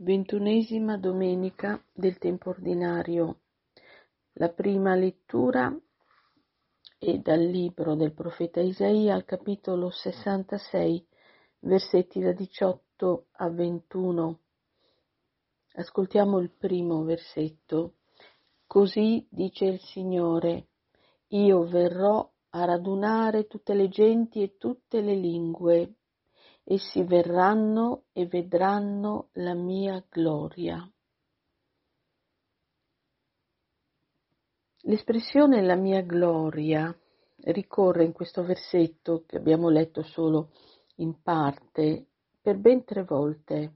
Ventunesima domenica del tempo ordinario. La prima lettura è dal libro del profeta Isaia al capitolo 66, versetti da 18 a 21. Ascoltiamo il primo versetto. Così dice il Signore: io verrò a radunare tutte le genti e tutte le lingue. Essi verranno e vedranno la mia gloria. L'espressione la mia gloria ricorre in questo versetto, che abbiamo letto solo in parte, per ben 3 volte.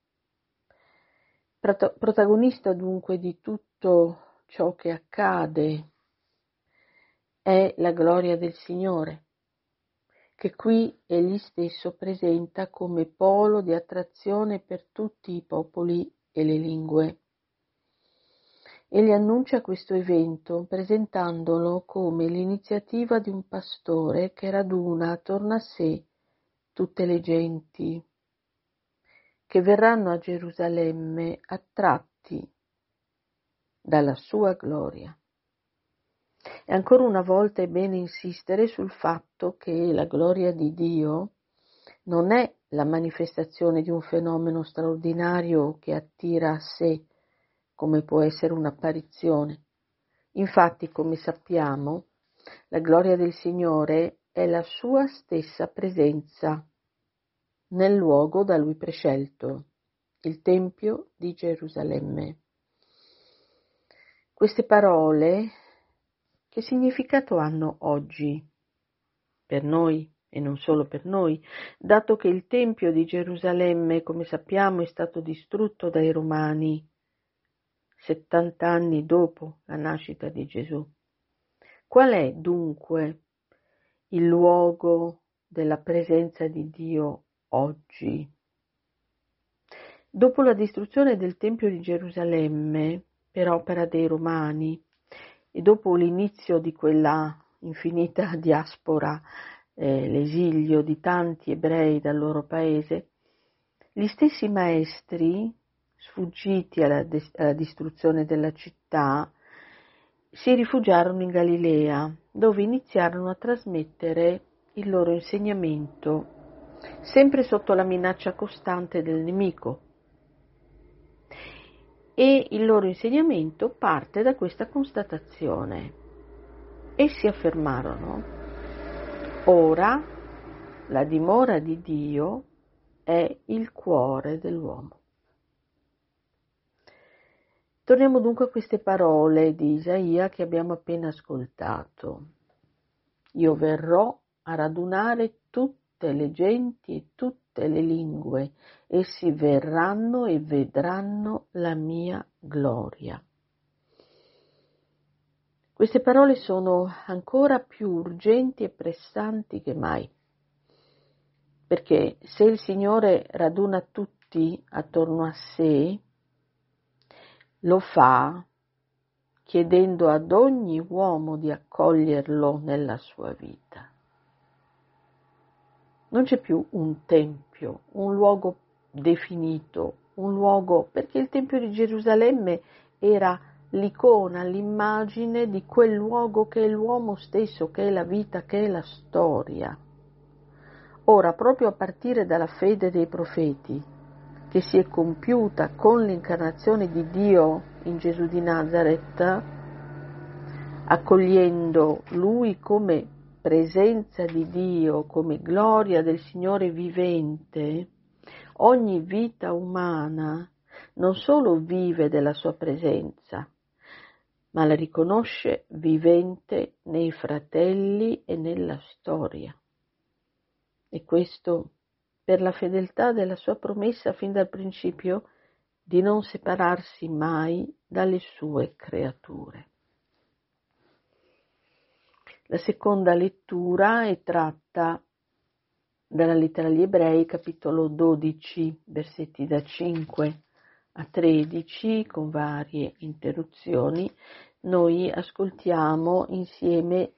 Protagonista dunque di tutto ciò che accade è la gloria del Signore, che qui egli stesso presenta come polo di attrazione per tutti i popoli e le lingue. Egli annuncia questo evento presentandolo come l'iniziativa di un pastore che raduna attorno a sé tutte le genti, che verranno a Gerusalemme attratti dalla sua gloria. E ancora una volta è bene insistere sul fatto che la gloria di Dio non è la manifestazione di un fenomeno straordinario che attira a sé, come può essere un'apparizione. Infatti, come sappiamo, la gloria del Signore è la sua stessa presenza nel luogo da Lui prescelto, il Tempio di Gerusalemme. Queste parole che significato hanno oggi per noi e non solo per noi, dato che il Tempio di Gerusalemme, come sappiamo, è stato distrutto dai Romani 70 anni dopo la nascita di Gesù? Qual è dunque il luogo della presenza di Dio oggi? Dopo la distruzione del Tempio di Gerusalemme per opera dei Romani e dopo l'inizio di quella infinita diaspora, l'esilio di tanti ebrei dal loro paese, gli stessi maestri, sfuggiti alla distruzione della città, si rifugiarono in Galilea, dove iniziarono a trasmettere il loro insegnamento, sempre sotto la minaccia costante del nemico. E il loro insegnamento parte da questa constatazione. Essi affermarono: ora la dimora di Dio è il cuore dell'uomo. Torniamo dunque a queste parole di Isaia che abbiamo appena ascoltato. Io verrò a radunare tutte le genti e tutte le lingue, essi verranno e vedranno la mia gloria. Queste parole sono ancora più urgenti e pressanti che mai, perché se il Signore raduna tutti attorno a sé, lo fa chiedendo ad ogni uomo di accoglierlo nella sua vita. Non c'è più un tempio, un luogo definito, un luogo, perché il Tempio di Gerusalemme era l'icona, l'immagine di quel luogo che è l'uomo stesso, che è la vita, che è la storia. Ora, proprio a partire dalla fede dei profeti, che si è compiuta con l'incarnazione di Dio in Gesù di Nazaret, accogliendo Lui come presenza di Dio, come gloria del Signore vivente, ogni vita umana non solo vive della sua presenza, ma la riconosce vivente nei fratelli e nella storia. E questo per la fedeltà della sua promessa fin dal principio di non separarsi mai dalle sue creature. La seconda lettura è tratta dalla lettera agli Ebrei, capitolo 12, versetti da 5 a 13, con varie interruzioni. Noi ascoltiamo insieme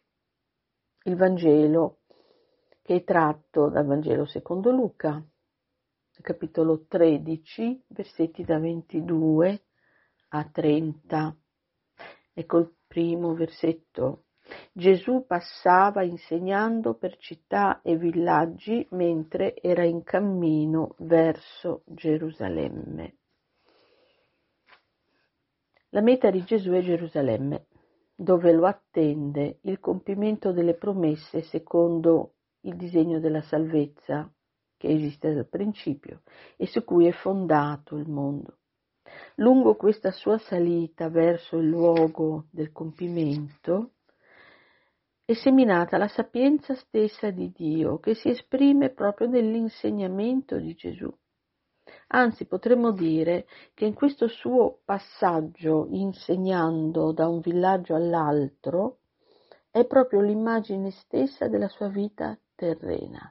il Vangelo che è tratto dal Vangelo secondo Luca, capitolo 13, versetti da 22 a 30. Ecco il primo versetto. Gesù passava insegnando per città e villaggi mentre era in cammino verso Gerusalemme. La meta di Gesù è Gerusalemme, dove lo attende il compimento delle promesse secondo il disegno della salvezza che esiste dal principio e su cui è fondato il mondo. Lungo questa sua salita verso il luogo del compimento è seminata la sapienza stessa di Dio, che si esprime proprio nell'insegnamento di Gesù. Anzi, potremmo dire che in questo suo passaggio, insegnando da un villaggio all'altro, è proprio l'immagine stessa della sua vita terrena.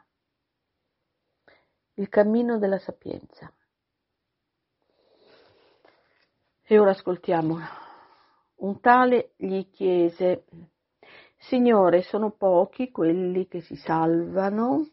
Il cammino della sapienza. E ora ascoltiamo. Un tale gli chiese: Signore, sono pochi quelli che si salvano?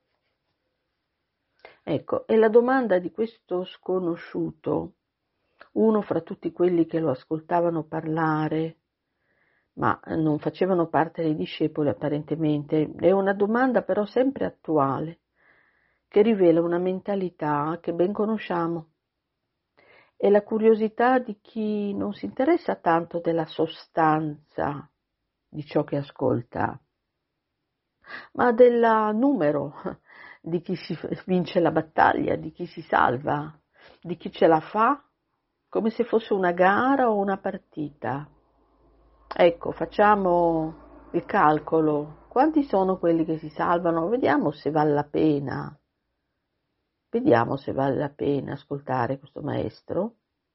Ecco, è la domanda di questo sconosciuto, uno fra tutti quelli che lo ascoltavano parlare, ma non facevano parte dei discepoli apparentemente. È una domanda però sempre attuale, che rivela una mentalità che ben conosciamo. È la curiosità di chi non si interessa tanto della sostanza di ciò che ascolta, ma del numero di chi si vince la battaglia, di chi si salva, di chi ce la fa, come se fosse una gara o una partita. Ecco, facciamo il calcolo. Quanti sono quelli che si salvano? Vediamo se vale la pena. Vediamo se vale la pena ascoltare questo maestro.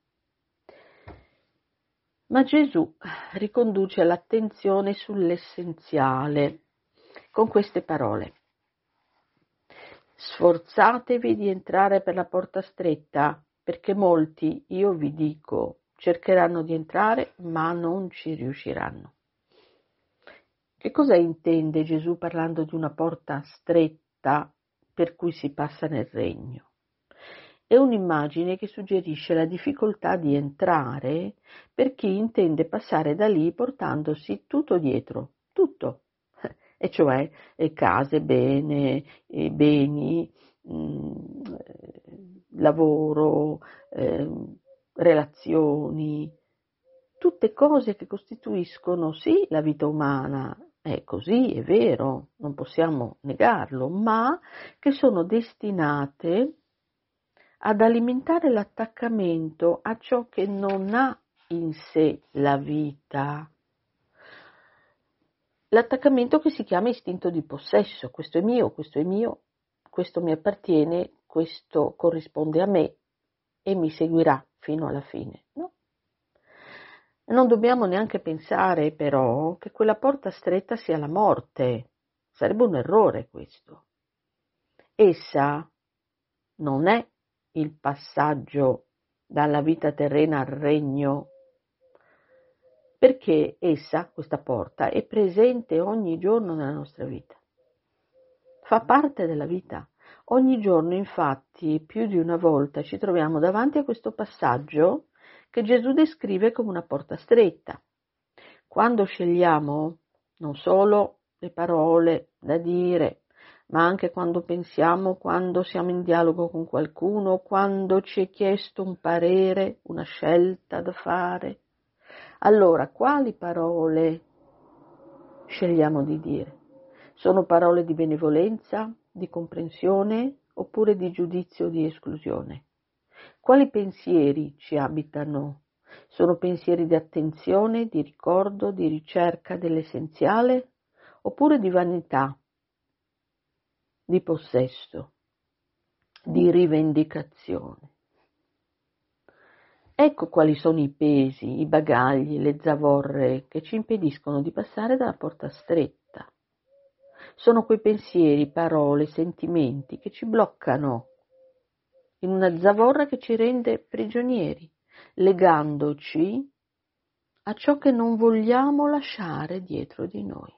Ma Gesù riconduce l'attenzione sull'essenziale con queste parole. Sforzatevi di entrare per la porta stretta, perché molti, io vi dico, cercheranno di entrare, ma non ci riusciranno. Che cosa intende Gesù parlando di una porta stretta per cui si passa nel regno? È un'immagine che suggerisce la difficoltà di entrare per chi intende passare da lì portandosi tutto dietro, tutto, e cioè case, beni, lavoro, relazioni, tutte cose che costituiscono sì la vita umana, è così, è vero, non possiamo negarlo, ma che sono destinate ad alimentare l'attaccamento a ciò che non ha in sé la vita. L'attaccamento che si chiama istinto di possesso, questo è mio, questo mi appartiene, questo corrisponde a me e mi seguirà fino alla fine, no? Non dobbiamo neanche pensare però che quella porta stretta sia la morte, sarebbe un errore questo. Essa non è il passaggio dalla vita terrena al regno, perché essa, questa porta, è presente ogni giorno nella nostra vita. Fa parte della vita. Ogni giorno, infatti, più di una volta ci troviamo davanti a questo passaggio che Gesù descrive come una porta stretta. Quando scegliamo non solo le parole da dire, ma anche quando pensiamo, quando siamo in dialogo con qualcuno, quando ci è chiesto un parere, una scelta da fare, allora quali parole scegliamo di dire? Sono parole di benevolenza, di comprensione oppure di giudizio o di esclusione? Quali pensieri ci abitano? Sono pensieri di attenzione, di ricordo, di ricerca dell'essenziale oppure di vanità, di possesso, di rivendicazione? Ecco quali sono i pesi, i bagagli, le zavorre che ci impediscono di passare dalla porta stretta. Sono quei pensieri, parole, sentimenti che ci bloccano in una zavorra che ci rende prigionieri, legandoci a ciò che non vogliamo lasciare dietro di noi.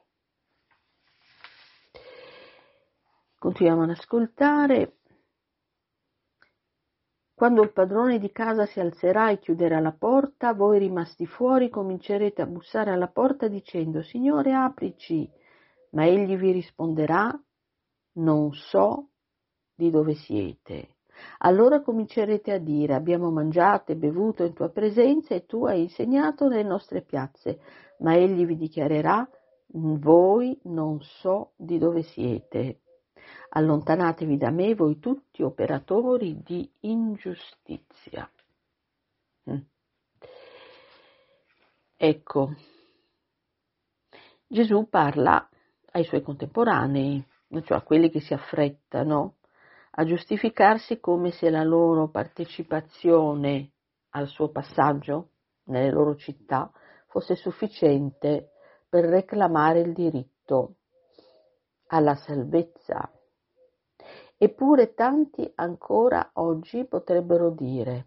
Continuiamo ad ascoltare. Quando il padrone di casa si alzerà e chiuderà la porta, voi rimasti fuori comincerete a bussare alla porta dicendo: Signore, aprici. Ma egli vi risponderà: non so di dove siete. Allora comincerete a dire: abbiamo mangiato e bevuto in tua presenza e tu hai insegnato nelle nostre piazze. Ma egli vi dichiarerà: voi non so di dove siete. Allontanatevi da me, voi tutti operatori di ingiustizia. Ecco, Gesù parla ai suoi contemporanei, cioè a quelli che si affrettano a giustificarsi come se la loro partecipazione al suo passaggio nelle loro città fosse sufficiente per reclamare il diritto alla salvezza. Eppure tanti ancora oggi potrebbero dire,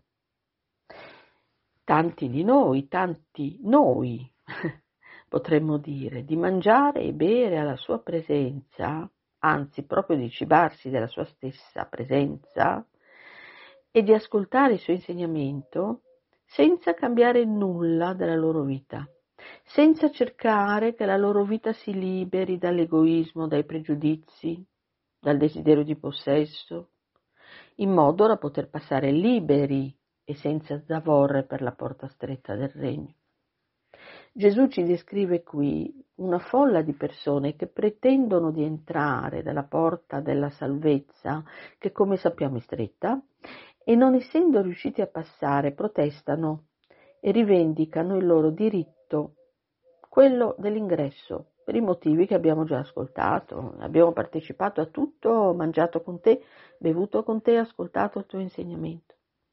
tanti noi potremmo dire, di mangiare e bere alla sua presenza, anzi proprio di cibarsi della sua stessa presenza e di ascoltare il suo insegnamento senza cambiare nulla della loro vita, senza cercare che la loro vita si liberi dall'egoismo, dai pregiudizi, dal desiderio di possesso, in modo da poter passare liberi e senza zavorre per la porta stretta del regno. Gesù ci descrive qui una folla di persone che pretendono di entrare dalla porta della salvezza, che come sappiamo è stretta, e non essendo riusciti a passare protestano e rivendicano il loro diritto, quello dell'ingresso, per i motivi che abbiamo già ascoltato. Abbiamo partecipato a tutto, mangiato con te, bevuto con te, ascoltato il tuo insegnamento.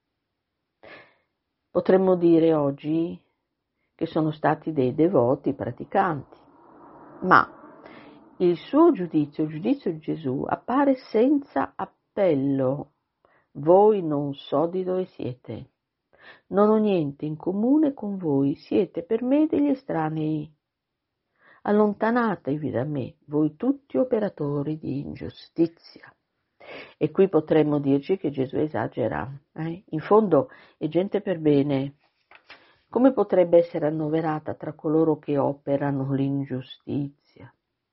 Potremmo dire oggi che sono stati dei devoti praticanti, ma il suo giudizio, il giudizio di Gesù, appare senza appello. Voi non so di dove siete, non ho niente in comune con voi, siete per me degli estranei. Allontanatevi da me, voi tutti operatori di ingiustizia. E qui potremmo dirci che Gesù esagera. In fondo è gente per bene. Come potrebbe essere annoverata tra coloro che operano l'ingiustizia?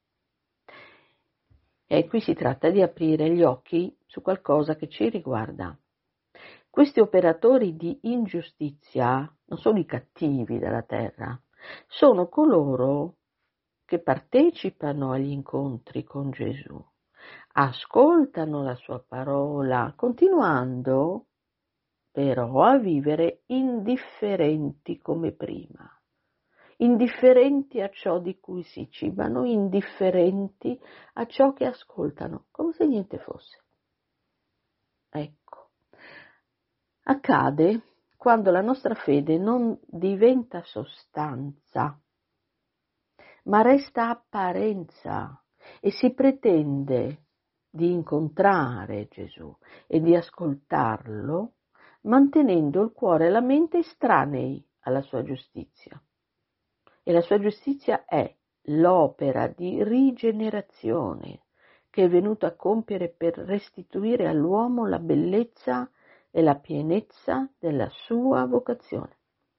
E qui si tratta di aprire gli occhi su qualcosa che ci riguarda. Questi operatori di ingiustizia non sono i cattivi della terra, sono coloro che partecipano agli incontri con Gesù, ascoltano la sua parola, continuando però a vivere indifferenti come prima, indifferenti a ciò di cui si cibano, indifferenti a ciò che ascoltano, come se niente fosse. Ecco, accade quando la nostra fede non diventa sostanza, ma resta apparenza e si pretende di incontrare Gesù e di ascoltarlo, mantenendo il cuore e la mente estranei alla sua giustizia. E la sua giustizia è l'opera di rigenerazione che è venuto a compiere per restituire all'uomo la bellezza e la pienezza della sua vocazione.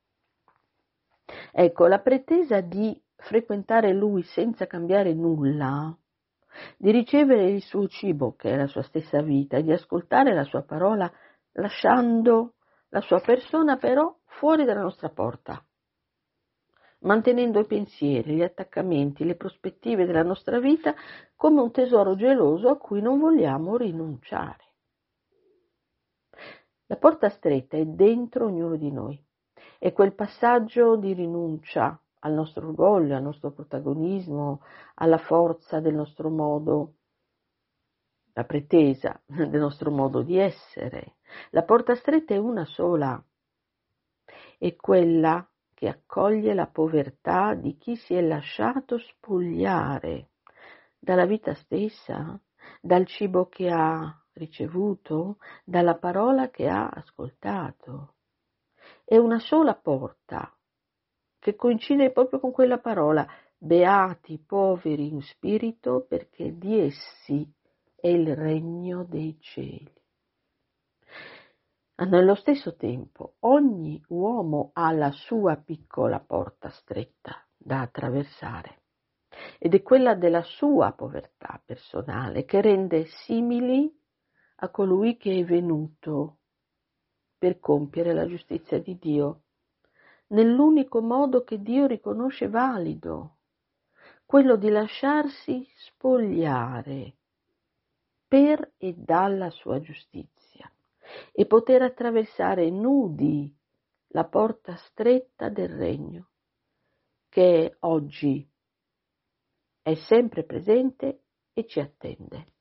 Ecco, la pretesa di frequentare lui senza cambiare nulla, di ricevere il suo cibo, che è la sua stessa vita, e di ascoltare la sua parola, lasciando la sua persona però fuori dalla nostra porta, mantenendo i pensieri, gli attaccamenti, le prospettive della nostra vita come un tesoro geloso a cui non vogliamo rinunciare. La porta stretta è dentro ognuno di noi. È quel passaggio di rinuncia al nostro orgoglio, al nostro protagonismo, alla forza del nostro modo, la pretesa del nostro modo di essere. La porta stretta è una sola, è quella che accoglie la povertà di chi si è lasciato spogliare dalla vita stessa, dal cibo che ha ricevuto, dalla parola che ha ascoltato. È una sola porta che coincide proprio con quella parola: beati i poveri in spirito, perché di essi è il regno dei cieli. Nello stesso tempo, ogni uomo ha la sua piccola porta stretta da attraversare ed è quella della sua povertà personale che rende simili a colui che è venuto per compiere la giustizia di Dio, nell'unico modo che Dio riconosce valido, quello di lasciarsi spogliare per e dalla sua giustizia e poter attraversare nudi la porta stretta del regno, che oggi è sempre presente e ci attende.